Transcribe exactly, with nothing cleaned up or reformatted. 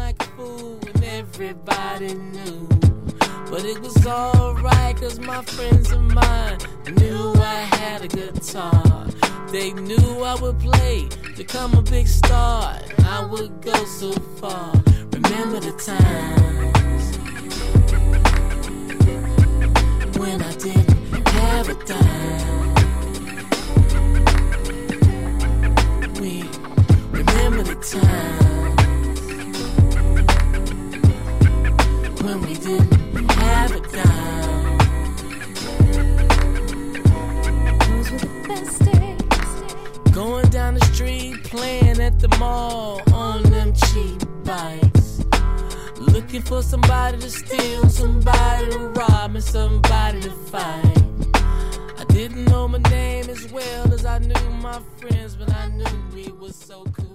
like a fool and everybody knew. But it was alright, cause my friends of mine knew I had a guitar. They knew I would play, become a big star, and I would go so far. Remember the times when I didn't have a dime. We remember the times when we didn't have a dime. Those were the best days. Going down the street, playing at the mall on them cheap bikes. Looking for somebody to steal, somebody to rob, and somebody to fight. I didn't know my name as well as I knew my friends, but I knew we were so cool.